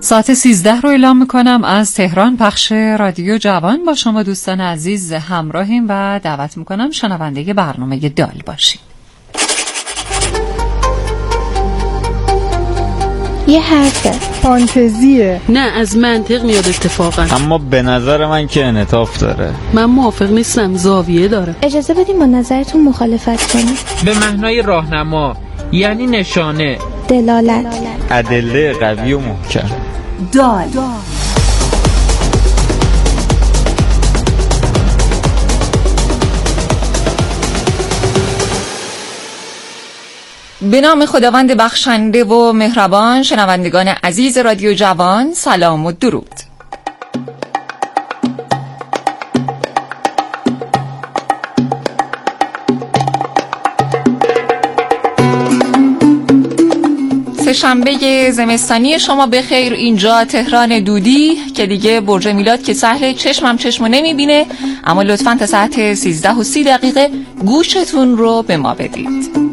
ساعت 13 رو اعلام میکنم از تهران. پخش رادیو جوان با شما دوستان عزیز همراهیم و دعوت میکنم شنونده برنامه دال باشید. یه حرفه، فانتزیه، نه از منطق میاد اتفاقا، اما به نظر من که انعطاف داره. من موافق نیستم، زاویه داره. اجازه بدیم با نظرتون مخالفت کنیم. به معنای راهنما، یعنی نشانه، دلالت، ادله قوی و محکم. دال به نام خداوند بخشنده و مهربان. شنوندگان عزیز رادیو جوان، سلام و درود. سه‌شنبه زمستانی شما بخیر. اینجا تهران دودی که دیگه برج میلاد که سهل چشمم چشمو نمیبینه، اما لطفاً تا ساعت 13:30 گوشتون رو به ما بدید.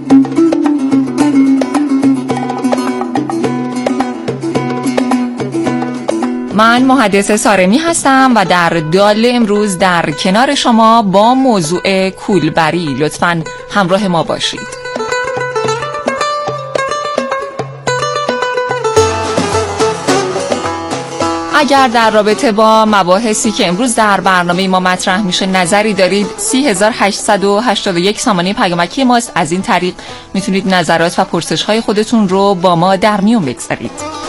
من محدث سارمی هستم و در دال امروز در کنار شما با موضوع کولبری. لطفاً همراه ما باشید. اگر در رابطه با مباحثی که امروز در برنامه ما مطرح میشه نظری دارید، 3881 سامانه پیامکی ماست. از این طریق میتونید نظرات و پرسش‌های خودتون رو با ما در میون بگذارید.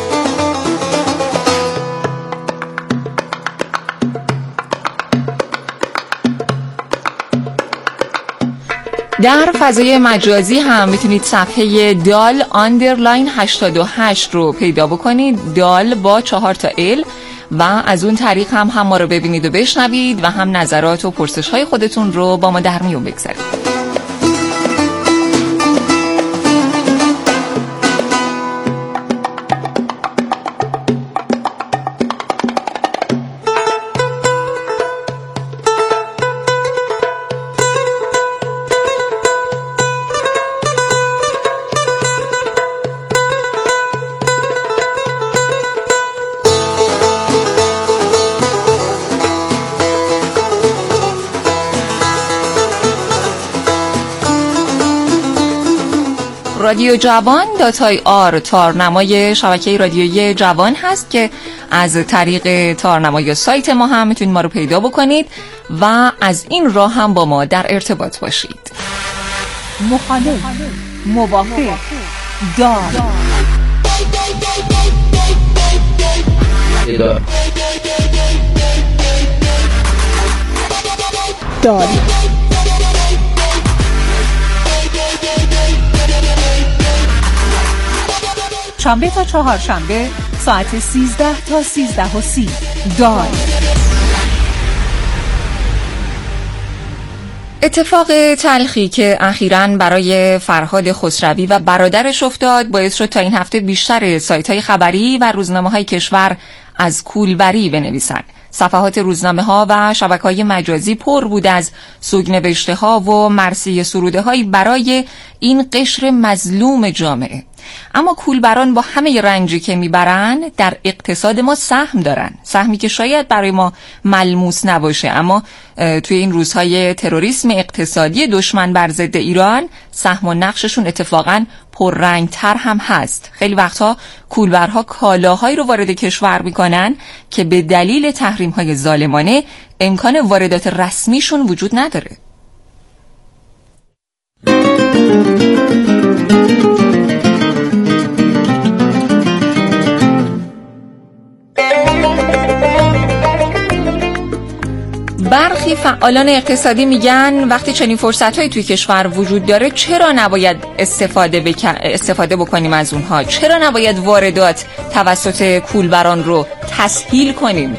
در فضای مجازی هم میتونید صفحه دال آندرلاین 88 رو پیدا بکنید، دال با 4 تا ال، و از اون طریق هم ما رو ببینید و بشنوید و هم نظرات و پرسش‌های خودتون رو با ما در میون بگذارید. رادیو جوان .ir تارنمای شبکه رادیویی جوان هست که از طریق تارنمای سایت ما هم میتونید ما رو پیدا بکنید و از این راه هم با ما در ارتباط باشید. مخالف، موافق، دال. دال. شنبه تا چهارشنبه ساعت 13 تا 13:30 دال. اتفاق تلخی که اخیراً برای فرهاد خسروی و برادرش افتاد باعث شد تا این هفته بیشتر سایت‌های خبری و روزنامه‌های کشور از کولبری بنویسند. صفحات روزنامه‌ها و شبکه‌های مجازی پر بود از سوگنوشته‌ها و مرثیه سروده‌هایی برای این قشر مظلوم جامعه. اما کولبران با همه رنجی که میبرن در اقتصاد ما سهم دارن، سهمی که شاید برای ما ملموس نباشه، اما توی این روزهای تروریسم اقتصادی دشمن بر ضد ایران سهم و نقششون اتفاقاً پررنگتر هم هست. خیلی وقتها کولبرها کالاهایی رو وارد کشور میکنن که به دلیل تحریم‌های ظالمانه امکان واردات رسمیشون وجود نداره. برخی فعالان اقتصادی میگن وقتی چنین فرصت‌هایی توی کشور وجود داره چرا نباید استفاده بکنیم از اونها؟ چرا نباید واردات توسط کولبران رو تسهیل کنیم؟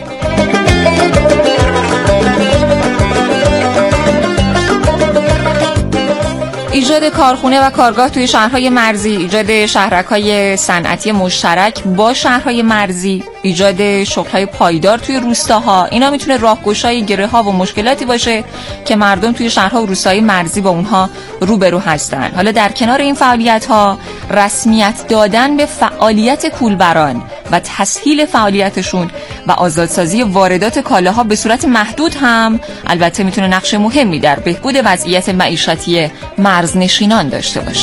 ایجاد کارخونه و کارگاه توی شهرهای مرزی، ایجاد شهرک‌های صنعتی مشترک با شهرهای مرزی، ایجاد شغل‌های پایدار توی روستاها، اینا میتونه راهگشای گره‌ها و مشکلاتی باشه که مردم توی شهرها و روستاهای مرزی با اونها روبرو هستن. حالا در کنار این فعالیت‌ها رسمیت دادن به فعالیت کولبران و تسهیل فعالیتشون و آزادسازی واردات کالاها به صورت محدود هم البته میتونه نقش مهمی در بهبود وضعیت معیشتی مرزنشینان داشته باشه.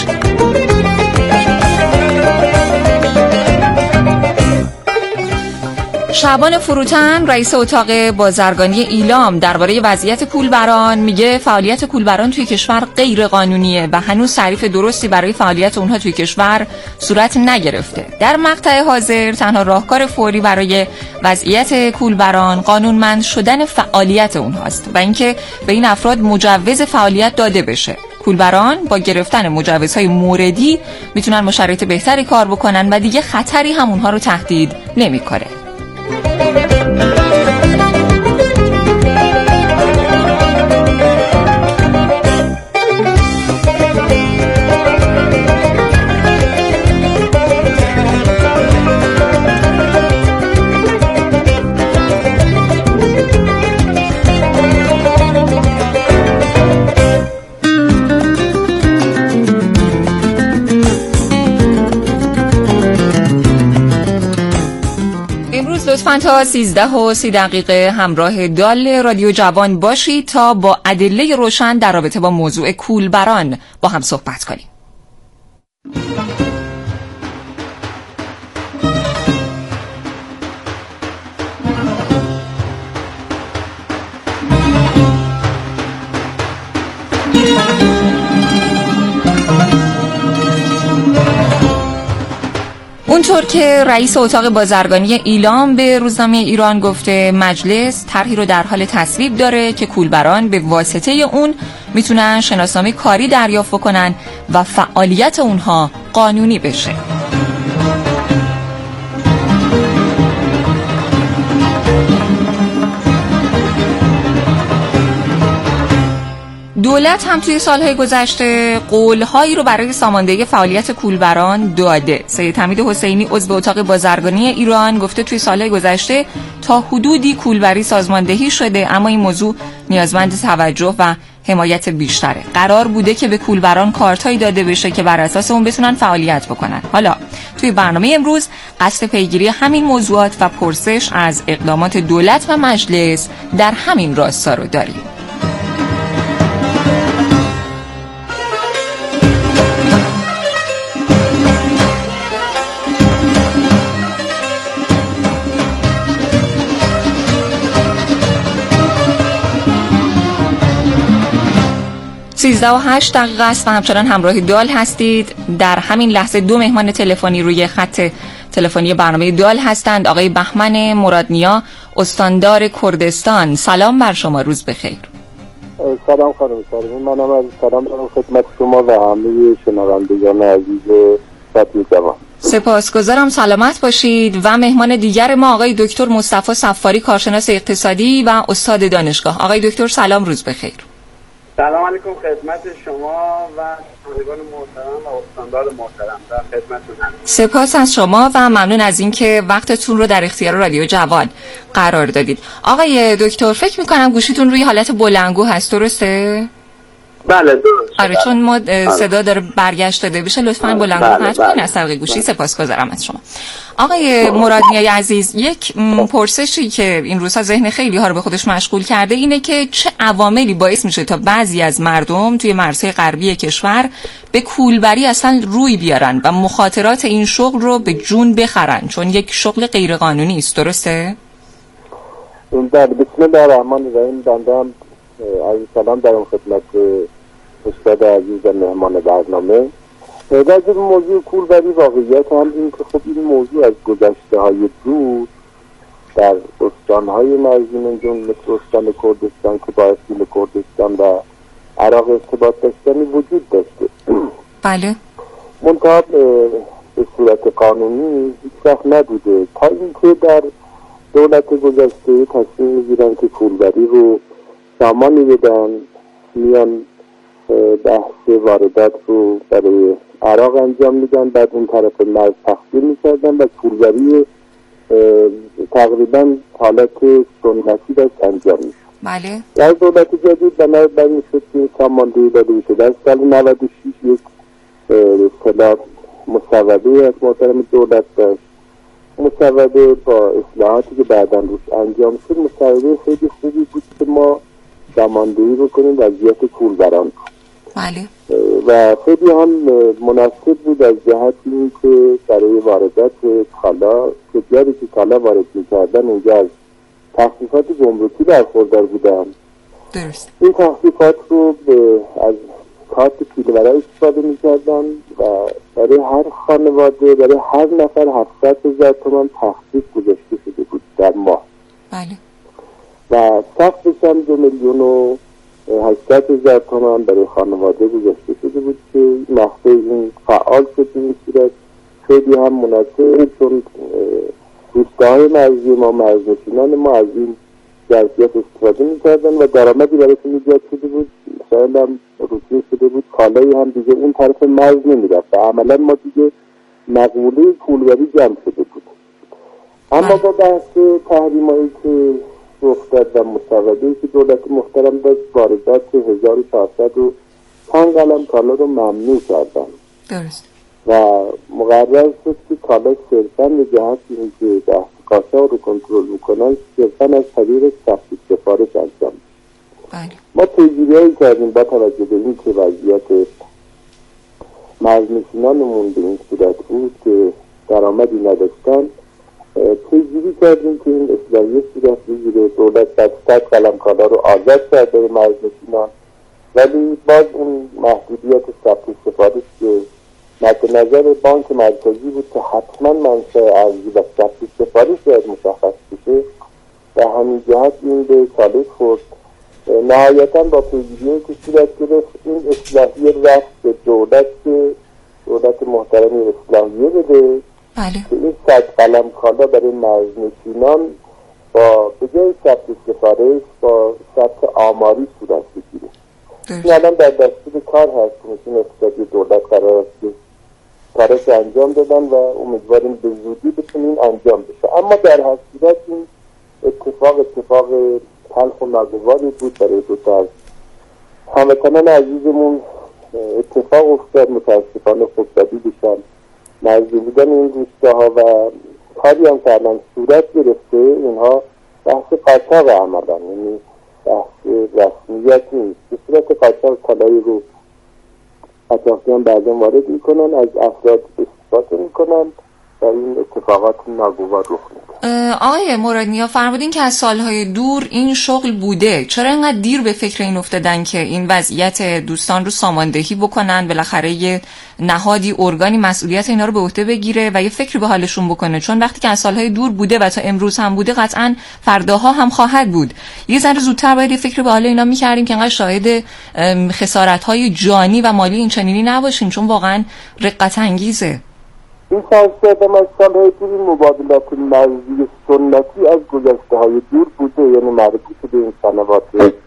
شعبان فروتن رئیس اتاق بازرگانی ایلام درباره وضعیت کولبران میگه فعالیت کولبران توی کشور غیر قانونیه و هنوز تعریف درستی برای فعالیت اونها توی کشور صورت نگرفته. در مقطع حاضر تنها راهکار فوری برای وضعیت کولبران قانونمند شدن فعالیت اونهاست و اینکه به این افراد مجوز فعالیت داده بشه. کولبران با گرفتن مجوزهای موردی میتونن با شرایط بهتری کار بکنن و دیگه خطری هم اونها رو تهدید نمیکنه. لطفاً تا 13:30 همراه دال رادیو جوان باشید تا با ادله روشن در رابطه با موضوع کولبران با هم صحبت کنیم. اونطور که رئیس اتاق بازرگانی ایلام به روزنامه ایران گفته، مجلس طرحی رو در حال تصویب داره که کولبران به واسطه اون میتونن شناسنامه کاری دریافت کنن و فعالیت اونها قانونی بشه. دولت هم توی سالهای گذشته قولهایی رو برای ساماندهی فعالیت کولبران داده. سید حمید حسینی عضو اتاق بازرگانی ایران گفته توی سالهای گذشته تا حدودی کولبری سازماندهی شده، اما این موضوع نیازمند توجه و حمایت بیشتره. قرار بوده که به کولبران کارتایی داده بشه که بر اساس اون بتونن فعالیت بکنن. حالا توی برنامه امروز قصد پیگیری همین موضوعات و پرسش از اقدامات دولت و مجلس در همین راستا رو داریم. و 8 دقیقه است و همچنان همراه دال هستید. در همین لحظه 2 مهمان تلفنی روی خط تلفنی برنامه دال هستند. آقای بهمن مرادنیا، استاندار کردستان. سلام بر شما، روز بخیر. سلام خانم سارمی، منم از سلام دارم خدمت شما و همه شنوندگان عزیز رادیو جوان. سپاسگزارم، سلامت باشید. و مهمان دیگر ما آقای دکتر مصطفی صفاری، کارشناس اقتصادی و استاد دانشگاه. آقای دکتر سلام، روز بخیر. سلام علیکم خدمت شما و شنوندگان محترم و استاندار محترم، در خدمتتون هستم. سپاس از شما و ممنون از اینکه وقتتون رو در اختیار رادیو جوان قرار دادید. آقای دکتر، فکر می‌کنم گوشیتون روی حالت بلندگو هست، درسته؟ بله درسته. آره، چون ما صدا داره برگشت داده بشه، لطفاً بلندگو پرت کنید از طریق گوشی. سپاسگزارم از شما. آقای مرادنیای عزیز، یک پرسشی که این روزها ذهن خیلی ها رو به خودش مشغول کرده اینه که چه عواملی باعث میشه تا بعضی از مردم توی مرزهای غربی کشور به کولبری اصلا روی بیارن و مخاطرات این شغل رو به جون بخرن، چون یک شغل غیر قانونی است، درسته؟ بله، بسم الله الرحمن الرحیم. بنده هم عزیز سلام دارم خدمت استاد عزیز و مهمان برنامه. در موضوع کولبری واقعیت هم این که خب این موضوع از گذشته های دور در استانهای مرزی مثل استان کردستان که با اصیل کردستان و عراق ارتباط داشتنی وجود داشته. بله. منتها به صورت قانونی هیچ وقت نبوده تا اینکه در دولت گذشته تصمیم میگیرن که کولبری رو سامانی بدن، میان بحث واردات رو برای عراق انجام میدن، بعد اون طرف مرز تخصیل میکردن و کولبری تقریبا حالت سنتی داشت انجام میشد. بله. در دولت جدید بنابراین میشد که ساماندهی داده بشه. در سال 96 یک اصطلاح مصوبه از محترم دولت داشت مصوبه با اصلاحاتی که بعداً روش انجام شد مصوبه خیلی خوبی بود که ما ساماندهی بکنیم وضعیت کولبران. بله. و خیلی هم مناسب بود از جهت این که برای واردات کالا تجاری که کالا وارد می‌کردن اینجا از تخفیفات گمرکی برخوردار بودن. درست. این تخفیفات رو از کارت پیله‌ورای استفاده می‌کردن و برای هر خانواده برای هر نفر 700,000 تومان تخفیف گذاشته شده بود در ماه. بله. و سقفش هم 2,800,000 تومان برای خانواده گذاشته شده بود که مقطع این فعال شد. این صورت خیلی هم مناسب، چون روستاهای مرزی ما، مرزنشینان ما از این ظرفیت استفاده می‌کردن و درآمدی برایشون ایجاد شده بود. شاید هم روتین شده بود کالایی هم دیگه اون طرف مرز نمی‌رفت و عملا ما دیگه مقوله کولبری جمع شده بود. اما با بحث تحریمایی که رخ داد و مصوبه‌ای که دولت محترم داشت، واردات 1405 قلم کالا رو ممنوع کردن. درست. و مقرر شد که کالا صرفاً به جهت این که بحث قاچاق رو کنترل میکنن صرفاً از طریق تخفیف سفارش انجام. بله. ما پیگیری‌هایی کردیم با توجه به این که وضعیت مرزنشینانمون به این صورت بود که درآمدی نداشتن، پیگیری کردیم که این اصلاحیه صورت بگیره. دولت 100 قلم کالا رو آزاد کرده به مرزنشینان، ولی باز اون محدودیت تخفیف سفارش که مد نظر بانک مرکزی بود که حتما منشأ ارزی و تخفیف سفارش باید مشخص بشه و همین جهت این به چالش خورد. نهایتا با پیگیری که صورت گرفت این اصلاحیه رفت به دولت که دولت محترمی اصلاحیه بده. بله. که این 100 قلم کالا برای مرزنشینان با به جای ثبت سفارش با ثبت آماری صورت بگیره. این الان در دستور کار هست. کمیسیون اقتصادی دولت قرار است که کارش انجام دادن و امیدواریم به زودی بتونیم انجام بشه. اما در هر صورت این اتفاق تلخ و ناگواری بود برای دو تا از هموطنان عزیزمون. اتفاق افتاد، متاسفانه خودزدی بشن نزدیک بودن این روستاها و کاری هم که الان صورت گرفته اینها بحث قاچاق عملن، یعنی بحث رسمیت نیست. به صورت قاچاق کالایی رو قاچاقچیان بعضا وارد میکنن، از افراد استفاده میکنن و این اتفاقات ناگوار رخ میده. آقای مرادنیا فرمودین که از سالهای دور این شغل بوده، چرا اینقدر دیر به فکر این افتادن که این وضعیت دوستان رو ساماندهی بکنن؟ بالاخره یه نهادی، ارگانی مسئولیت اینا رو به عهده بگیره و یه فکری به حالشون بکنه، چون وقتی که از سالهای دور بوده و تا امروز هم بوده قطعاً فرداها هم خواهد بود. یه ذره زودتر باید یه فکری به حال اینا می‌کردیم که انقدر شاهد خسارت‌های جانی و مالی این چنینی نباشیم، چون واقعاً رقت انگیزه. این شاهد از سالهای دور این مبادلات مرزی سنتی از گذشته های دور بوده، یعنی مربوط به این سنوات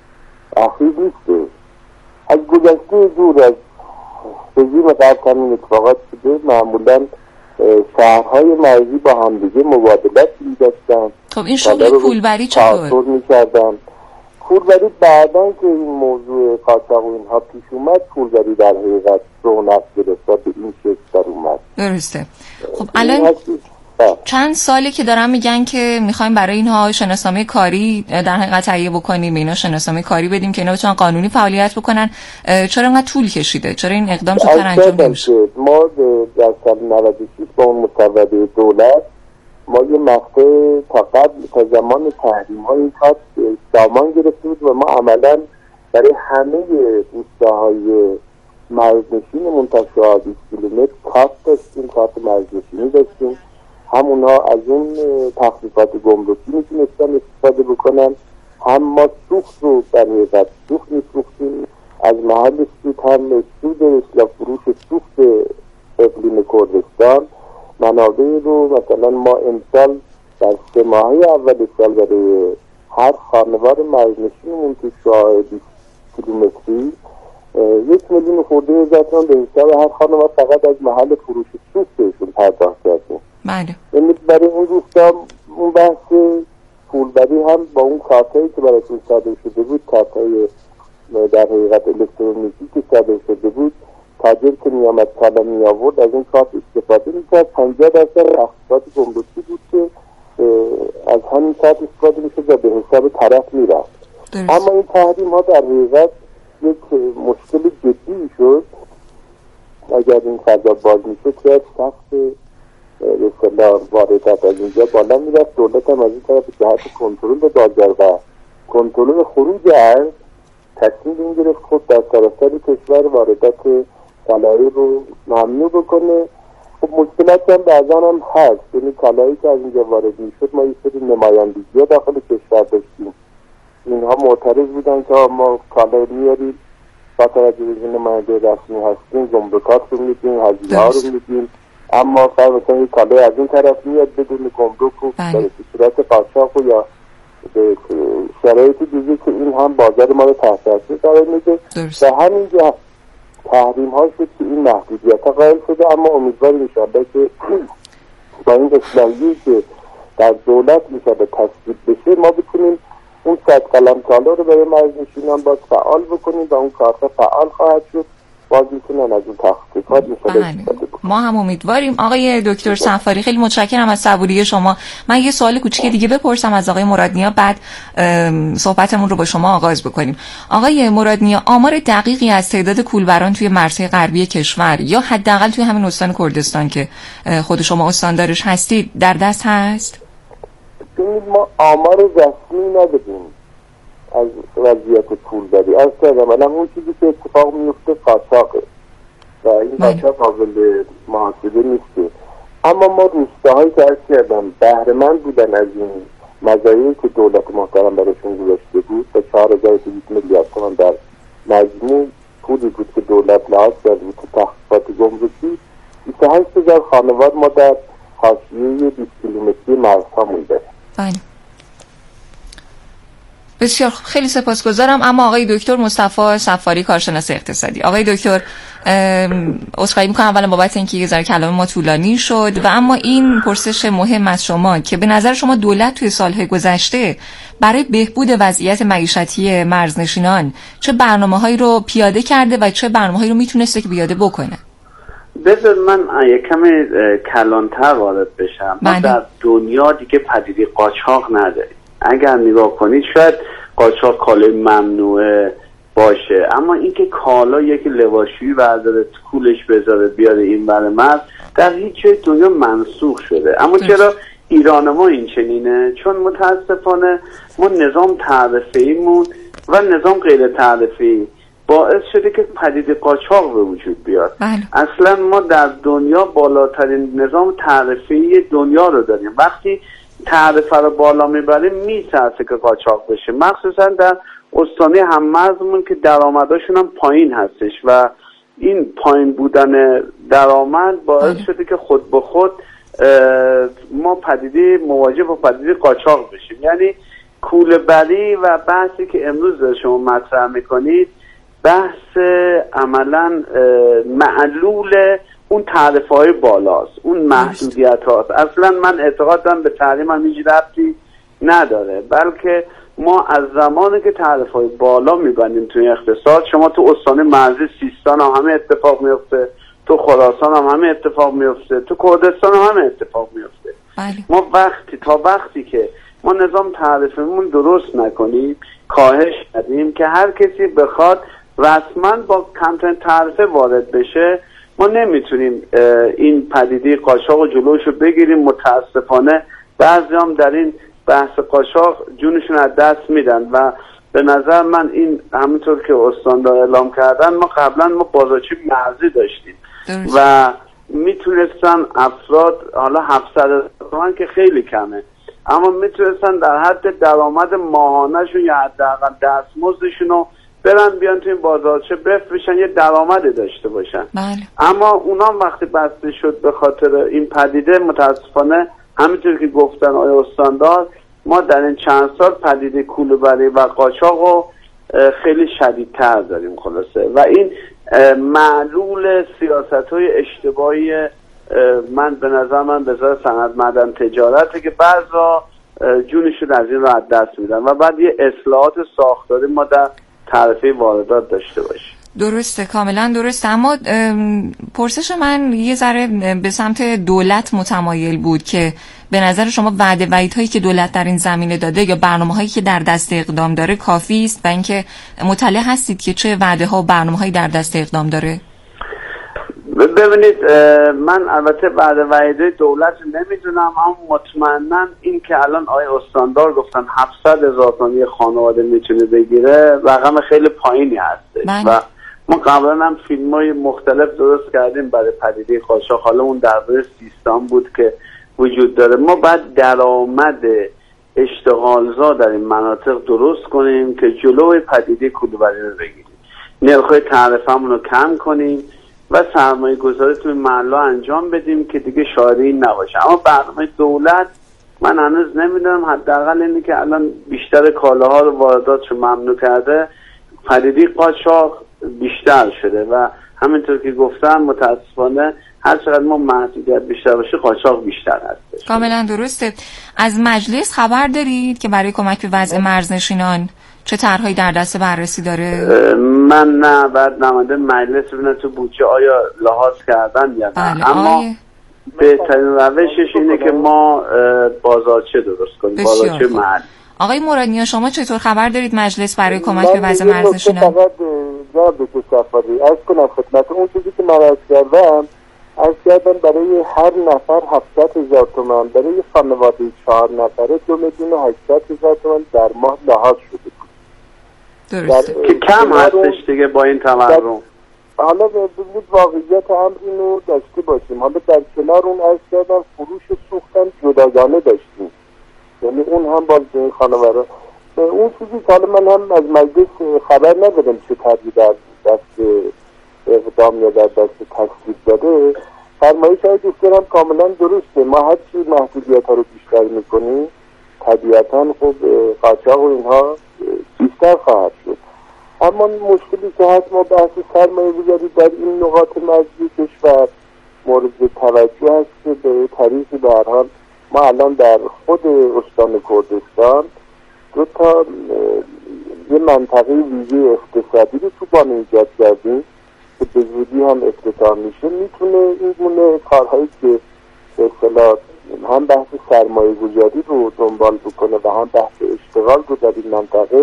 اخیر نیسته. از گذشته دور از رژیم قبل همین اتفاقات شده. معمولا شهرهای مرزی با همدیگه مبادلات می‌داشتن. خب این شغل کولبری چطور می‌کردن؟ کولبری بعداً که این موضوع قاچاق و اینها پیش اومد، کولبری در حقیقت رونق گرفت و به این شکل در اومد. درسته. خب الان چند ساله که دارن میگن که میخوایم برای اینها شناسنامه کاری در حقیقت تهیه بکنیم، اینا شناسنامه کاری بدیم که اینا بتونن قانونی فعالیت بکنن. چرا اینقدر طول کشیده؟ چرا این اقدام زودتر انجام نمیشه؟ ما در سال 96 با اون مصوبه دولت ما یه مقطع تا زمان تحریم های این کار سامان گرفته بود و ما عملا برای همه روستاهای مرزنشین منتشر 20 کیلومتر کارت داشتیم، کارت مرزنشینی داشتیم. همونها از اون تخفیفات گمرکی میتونستن استفاده بکنن. هم ما سوخت رو در حقیقت سوخت میفروختیم، از محل سود هم سود اصلاح فروش سوخت اقلیم کردستان منابع رو مثلا ما امسال در 3 ماهه اول سال برای هر خانوار مرزنشینمون که شاه 20 کیلومتری 1,000,000 خورده هزار تومان به حساب هر خانوار فقط از محل فروش سوختشون پرداخت کردیم. بله. یعنی برای اون روستا اون بحث پولبری هم با اون کارتایی که براتون صادر شده بود، کارتای در حقیقت الکترونیکی که صادر شده بود، تاجر که میامد کالا میآورد از این کارت استفاده میکرد. 50% تخفیفات گمرکی بود از همین سطح استفاده میشه و به حساب طرف میرفت. اما این تحریم ها در حقیقت یک مشکل جدی شد. اگر این فضا باز میشه که سخت به اصطلاح واردات از اینجا بالا میرفت، دولت هم از این طرف جهت کنترل بازار و کنترل خروج ارز تصمیم این گرفت خود در سراسر کشور واردات طلایی رو ممنوع بکنه. خب مشکلات هم بعضا هم هست، یعنی طلایی که از اینجا وارد میشد ما یه سری نمایندگی داخل کشور داشتیم، اینها معترض بودن که ما طلایی میاریم با توجه به نماینده رسمی هستیم، گمرکات رو میدیم، هزینه ها رو میدیم، اما فرض مثلا یه طلایی از این طرف میاد بدون گمرک و در صورت قاچاق و یا به شرایط دیگه که این هم بازار ما رو تحت تاثیر قرار میده و همینجا تحریم ها شد که این محدودیت ها قائل شده. اما امیدواریم انشاءالله که با این اصلاحیه‌ای که در دولت میشه تصویب بشه ما بتونیم اون 100 قلم طلا رو برای مرزنشینان باز فعال بکنیم و اون کارتا فعال خواهد شد، باز میتونن از اون تخفیفات استفاده بکنن. ما هم امیدواریم. آقای دکتر صفاری خیلی متشکرم از صبوری شما. من یه سوال کوچیک دیگه بپرسم از آقای مرادنیا، بعد صحبتمون رو با شما آغاز بکنیم. آقای مرادنیا، آمار دقیقی از تعداد کولبران توی مرزهای غربی کشور یا حداقل توی همین استان کردستان که خود شما استاندارش هستید در دست هست؟ ما آمار رسمی ندادیم از وضعیت کولبری. از طرف اون چیزی که اتفاق میفته قاچاقه و این قاچاق قابل محاسبه نیست. اما ما روستاهایی که عرض کردم بهره مند بودن از این مزایایی که دولت محترم براشون گذاشته بود و 4200 میلیارد تومان در مجموع پولی بود که دولت لحاظ کرده بود که تخفیفات گمرکی 28000 خانوار ما در حاشیه 20 کیلومتری مرزها مونده. بله. بسیار خیلی سپاسگزارم. اما آقای دکتر مصطفی صفاری کارشناس اقتصادی، آقای دکتر عذرخواهی میکنم اولا بابت اینکه یه ذره کلام ما طولانی شد و اما این پرسش مهم از شما که به نظر شما دولت توی سالهای گذشته برای بهبود وضعیت معیشتی مرزنشینان چه برنامه‌هایی رو پیاده کرده و چه برنامه‌هایی رو میتونسته که پیاده بکنه؟ بذار من کمی کلانتر وارد بشم. ما در دنیا دیگه پدیده قاچاق نداریم. اگر نگاه کنید شاید قاچاق کالای ممنوعه باشه، اما اینکه کالا یکی لباسشویی برداره کولش بذاره بیاره این بر مرز در هیچ جای دنیا منسوخ شده. اما چرا ایران ما این چنینه؟ چون متاسفانه ما نظام تعرفه‌ایمون و نظام غیر تعرفه‌ای باعث شده که پدیده قاچاق به وجود بیاد. اصلا ما در دنیا بالاترین نظام تعرفه‌ای دنیا رو داریم. وقتی تعرفه رو بالا میبریم میترسه که قاچاق بشه، مخصوصا در استانه هممرزمون که درآمداشون هم پایین هستش و این پایین بودن درآمد باعث شده که خود به خود ما مواجه با پدیده قاچاق بشیم. یعنی کوله‌بری و بحثی که امروز شما مطرح میکنید بحث عملا معلول اون تعرفه های بالاست، اون محدودیت هاست. اصلا من اعتقادم به تحریم هم هیچ ربطی نداره، بلکه ما از زمانی که تعرفه های بالا میبندیم توی اقتصاد، شما تو استان مرزی سیستان هم همه اتفاق میفته، تو خراسان هم همه اتفاق میفته، تو کردستان هم همه اتفاق میفته. ما وقتی که ما نظام تعرفه‌مون درست نکنیم، کاهش ندیم که هر کسی بخواد رسما با کمترین تعرفه وارد بشه، ما نمیتونیم این پدیده قاچاق و جلوشو بگیریم. متاسفانه بعضی هم در این بحث قاچاق جونشون از دست میدن و به نظر من این همونطور که استاندار اعلام کردن ما قبلا بازارچی مرزی داشتیم و میتونستن افراد حالا 700 تومان که خیلی کمه، اما میتونستن در حد درآمد ماهانه‌شون یا حداقل دستمزدشون برن بیان تو این بازارچه بفروشن، یه درآمدی داشته باشن. اما اونا وقتی بسته شد به خاطر این پدیده، متاسفانه همینطور که گفتن آقای استاندار، ما در این چند سال پدیده کوله‌بری و قاچاق رو خیلی شدیدتر داریم خلاصه و این معلول سیاست‌های اشتباهی من به نظر من وزارت صنعت معدن تجارته که بعضا جونشون از این رو از دست میدن و بعد یه اصلاحات ساختاری ما در تعرفه واردات داشته باشیم. درسته، کاملا درسته. اما پرسش من یه ذره به سمت دولت متمایل بود که به نظر شما وعده وعیدهایی که دولت در این زمینه داده یا برنامه‌هایی که در دست اقدام داره کافی است و اینکه مطلع هستید که چه وعده‌ها و برنامه‌هایی در دست اقدام داره؟ ببینید من البته بعد وعده دولت نمیدونم، اما مطمئنا این که الان آقای استاندار گفتن 700,000 تومان خانواده میتونه بگیره رقم خیلی پایینی هستش و ما قبلا هم فیلم‌های مختلف درست کردیم برای پدیده قاچاق، حالا اون درباره سیستان بود که وجود داره. ما باید درآمد اشتغالزا در این مناطق درست کنیم که جلوی پدیده کوله‌بری رو بگیریم، نرخ‌های تعرفه‌مون رو کم کنیم و سرمایه گذاری توی محله انجام بدیم که دیگه شاعری نباشه. اما برنامه دولت من هنوز نمیدونم، حداقل اینه که الان بیشتر کالاها رو وارداتش ممنوع کرده، پدیده قاچاق بیشتر شده و همینطور که گفتم متاسفانه هر چقدر ما محدودیت بیشتر باشه قاچاق بیشتر هست. کاملا درسته. از مجلس خبر دارید که برای کمک به وضع مرزنشینان چه طرحهایی در دست بررسی داره؟ من نه، بعد نماینده مجلس ببینن تو بودجه آیا لحاظ کردن یا نه. اما بهترین روشش اینه که ما بازارچه درست کنیم، بازارچه محل. آقای مرادنیا شما چطور خبر دارید مجلس برای کمک به وضع مرزنشینان؟ من فقط جواب بده سفاری از کنم خدمت اون چیزی که من عرض کردم برای هر نفر 700,000 تومان، برای خانواده 4 نفره 2,800,000 تومان در ماه لحاظ شده. درسته که کم هستش دیگه با این تورم. حالا ببینید واقعیت امر اینو داشته باشیم. حالا در کنار اون عرض کردم فروش سوختن جداگانه داشتیم، یعنی اون هم باز این خانواده اون چیزی که حالا من هم از مجلس خبر ندارم چه طرحی در دست اقدام یا در دست تصویب داده. فرمایش های دکتر هم کاملا درسته، ما هر چی محدودیت ها رو بیشتر میکنیم طبیعتا خب قاچاق و اینها بیشتر خواهد شد. اما مشکلی که هست ما بحث سرمایه گذاری در این نقاط مرزی کشور مورد توجه هست که به طریقی به هر حال ما الان در خود استان کردستان 2 تا یه منطقه ویژه اقتصادی رو تو بانه ایجاد کردیم که به زودی هم افتتاح میشه. میتونه این گونه کارهایی که به اصطلاح هم بحث سرمایه گذاری رو دنبال بکنه و هم بحث اشتغال رو در این منطقه.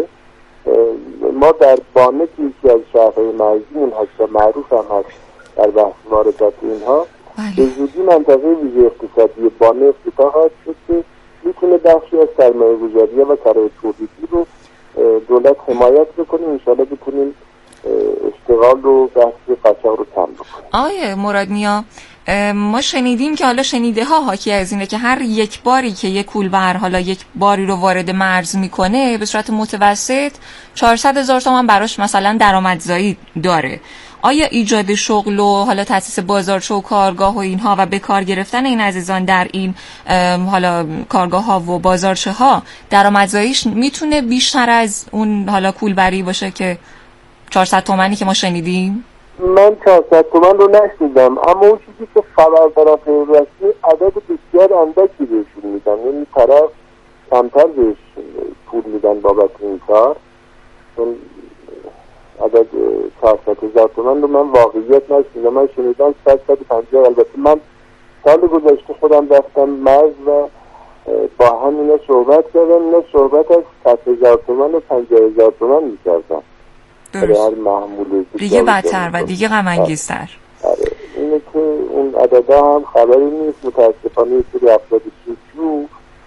ما در بانه که یکی از شهرهای مرزیمون هست و معروف هم هست در بحث واردات اینها، به زودی منطقه ویژه اقتصادی بانه افتتاح خواهد شد که میتونه بخشی از سرمایه گذاری و کارهای تولیدی رو دولت حمایت بکنه. انشاءالله بتونیم اشتغال رو بحث قاچاق رو کم بکنیم. آقای مرادنیا ما شنیدیم که حالا شنیده ها حاکی از اینه که هر یک باری که یک کولبر حالا یک باری رو وارد مرز میکنه به صورت متوسط 400,000 تومان براش مثلا درآمدزایی داره. آیا ایجاد شغل و حالا تأسیس بازارچه و کارگاه و اینها و به کار گرفتن این عزیزان در این حالا کارگاه ها و بازارچه ها درآمدزاییش میتونه بیشتر از اون حالا کولبری باشه که 400 تومانی که ما شنیدیم؟ من 400 تومان رو نشنیدم، اما اون چیزی که خبر دارم رسمی عدد بسیار اندکی بهشون میدن، یعنی طرف کمتر بهش پول میدن بابت این کار. چون عدد 400,000 تومان رو من واقعیت نشنیدم، من شنیدم 150. البته من سال گذشته خودم رفتم مرز و با هم اینا صحبت کردم، اینا صحبت از 100,000 تومان و 50,000 تومان میکردم. درست. دیگه بدتر و دیگه غم انگیزتر. اینه که اون عددا هم خبری نیست. متاسفانه یه سری افراد سوچو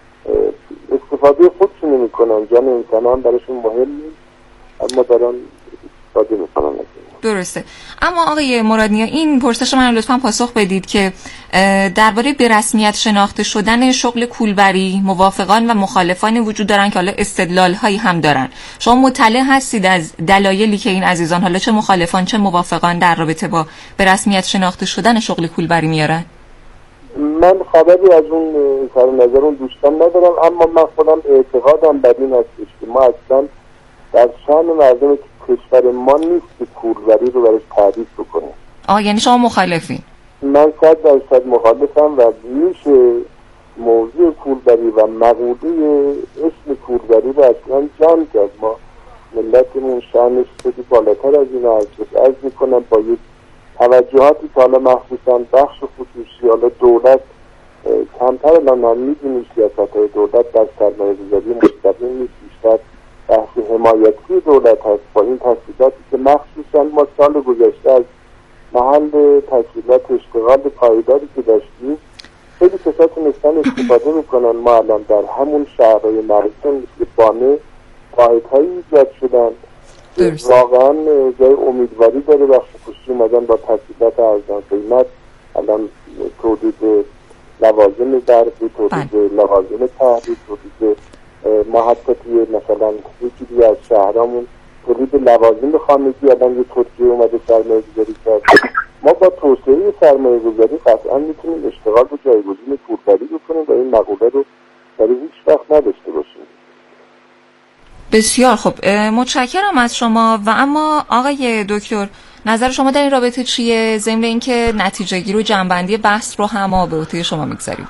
استفاده خودشون نمی‌کنن، جان انسان هم براشون مهم نیست، اما دارن استفاده می‌کنن. درسته. اما آقای مرادنیا این پرسش من لطفاً پاسخ بدید که درباره به رسمیت شناخته شدن شغل کولبری موافقان و مخالفان وجود دارن که حالا استدلال هایی هم دارن. شما مطلع هستید از دلایلی که این عزیزان حالا چه مخالفان چه موافقان در رابطه با به رسمیت شناخته شدن شغل کولبری میارن؟ من خبری از اون سر نظر اون دوستان ندارم، اما من خودم اعتقادم بر این هستش که ما اصلا در شأن مردم کشور ما نیست که کولبری رو برش تعریف بکنه. یعنی شما مخالفین؟ من 100% مخالفم و میشه موضوع کولبری و مقوله اسم کولبری رو اصلا جمع کرد. ما ملتمون شأنش خیلی بالاتر از این هستش. عرض میکنم با یک توجهاتی که حالا مخصوصا بخش خصوصی حالا دولت کمتر الان ما می‌دونیم سیاست‌های دولت در سرمایه‌گذاری مستقیم نیست، بیشتر بحث حمایتی دولت هست با این تسهیلاتی که مخصوصا ما سال گذشته از محل تسهیلات اشتغال پایداری که داشتیم خیلی کسا تونستن استفاده میکنن. ما الان در همون شهرهای مرکزی مثل بانه پایدهایی ایجاد شدن واقعا جای امیدواری داره. بخش خصوصی اومدن با تسهیلات ارزان قیمت الان تولید لوازم ظرفی، تولید لوازم تحریر، تولید ما حتی توی مثلا یکی از شهرامون تولید لوازم خانگی الان یه ترکیه اومده سرمایه گذاری کرد. ما با توسعه سرمایه گذاری قطعا میتونیم اشتغال رو جایگزین پولداری بکنیم و این مقوله رو برای هیچ وقت نداشته باشیم. بسیار خب، متشکرم از شما. و اما آقای دکتر، نظر شما در این رابطه چیه؟ ضمن اینکه نتیجه گیری و جنبندی بحث رو هم به عهده شما میگذاریم.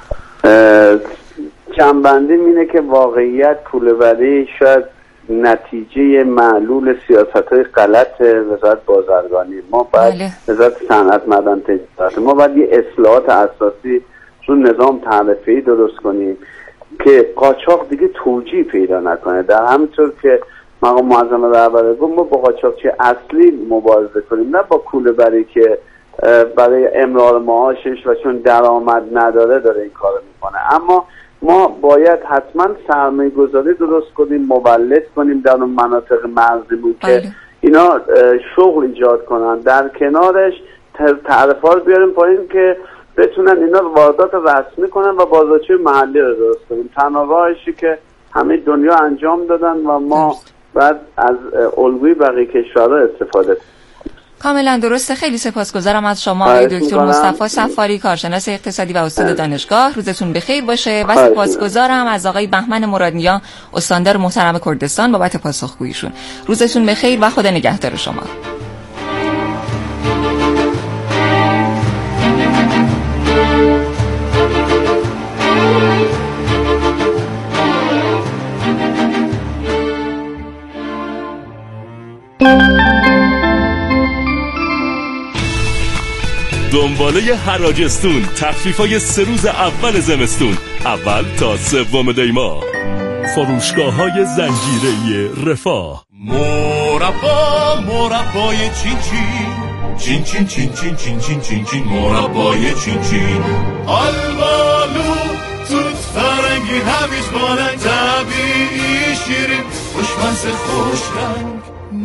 جنبندی اینه که واقعیت پوله‌وری شاید نتیجه معلول سیاست‌های غلط وزارت بازرگانی. ما باید وزارت صنعت معدن تجارت ما باید یه اصلاحات اساسی رو نظام تعرفه‌ای درست کنیم که قاچاق دیگه توجیه پیدا نکنه. در همینطور که مقام معظم رهبر گفت ما با قاچاقچی اصلی مبارزه کنیم، نه با کوله‌بری که برای امرار معاشش و چون درآمد نداره داره این کارو میکنه. اما ما باید حتما سرمایه گذاری درست کنیم، مولد کنیم در اون مناطق مرزیمون که اینا شغل ایجاد کنن. در کنارش تعرفه‌ها رو بیاریم پایین که بتونن اینا واردات رسمی کنن و بازارچه محلی رو درست کنیم. تنها راهشی که همه دنیا انجام دادن و ما بعد از الگوی بقیه کشورها استفاده کنیم. کاملا درسته. خیلی سپاسگزارم از شما آقای دکتر مصطفی صفاری، کارشناس اقتصادی و استاد دانشگاه. روزتون بخیر باشه. و سپاسگزارم از آقای بهمن مرادنیا، استاندار محترم کردستان، بابت پاسخگوییشون. روزتون بخیر و خدا نگهدار شما. دنباله حراجستون، تخفیفای 3 روز اول زمستون، اول تا 3 دی‌ماه. فروشگاه‌های زنجیره رفاه. مربای چین چین چین چین چین چین چین چین چین چین مربای چین چین آلبالو توت فرنگی هویج بارنگ طبیعی شیرین خوشمزه خوش رنگ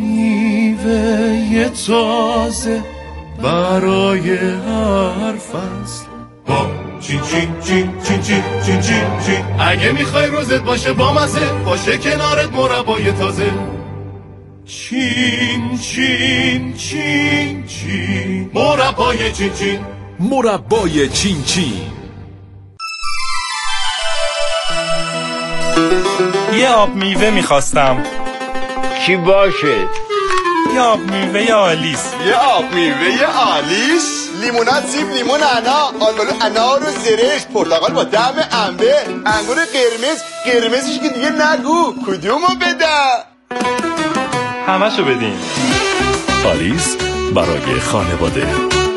میوه تازه برای هر فصل با چین چین چین چین چین چین چین چین. اگه میخوای روزت باشه با مزه باشه کنارت مربای تازه چین چین چین چین مربای چین چین مربای چین چین. یه آب میوه میخواستم. چی باشه؟ یه آب میوه آلیس. یه آب میوه آلیس؟ لیمونات، سیب، لیمون، انا، آلبالو، انار و زرشک، پرتقال با طعم انبه، انگور قرمزش که دیگه نگو. کدومو بدم؟ همشو بدین. آلیس برای خانواده.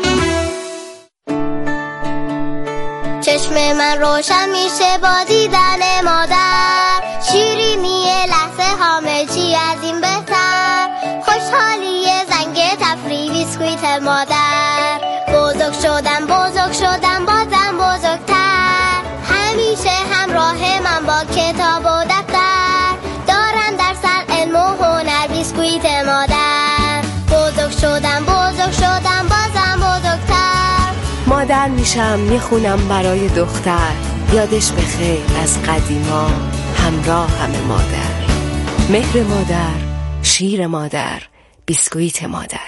چشم من روشن میشه با دیدن مادر، شیرینی لحظه همه چی از این بهتر، خوشحالی زنگ تفریح بیسکویت مادر، بزرگ شدم بازم بزرگتر، همیشه همراه من با کتاب و دفتر، دارم در سر علم و هنر بیسکویت مادر، بزرگ شدم بازم بزرگتر. مادر میشم میخونم برای دختر، یادش بخیر از قدیما، همراه همه مادر، مهر مادر، شیر مادر، بیسکویت مادر.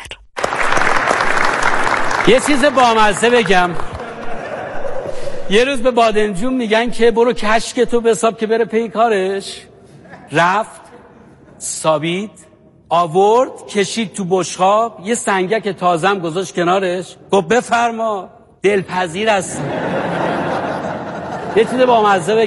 یه چیز بامزه بگم. یه روز به بادنجون میگن که برو کشکتو بساب که بره پی کارش. رفت، سابید، آورد، کشید تو بشقاب، یه سنگک تازم گذاشت کنارش، گفت بفرما، دلپذیر هستم. یه چیز بامزه بگم.